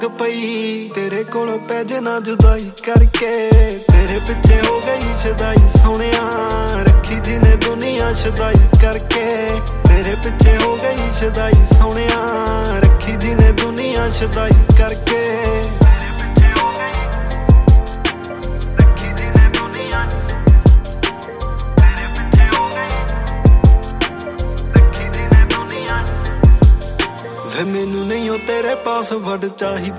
ਪਈ ਤੇਰੇ ਕੋਲੋਂ ਪੈ ਜੇ ਨਾ ਜੁਦਾਈ ਕਰਕੇ ਤੇਰੇ ਪਿੱਛੇ ਹੋ ਗਈ ਸਦਾਈ ਸੋਹਣਿਆ ਰੱਖੀ ਜਿਹਨੇ ਦੁਨੀਆ ਸ਼ੁਦਾਈ ਕਰਕੇ ਤੇਰੇ ਪਿੱਛੇ ਹੋ ਗਈ ਸਦਾਈ ਸੋਹਣਿਆ ਰੱਖੀ ਜਿਹਨੇ ਦੁਨੀਆ ਸ਼ੁਦਾਈ ਕਰਕੇ ਮੈਨੂੰ ਨਹੀਂ ਉਹ ਤੇਰੇ ਪਾਸਵਰਡ ਚਾਹੀਦਾ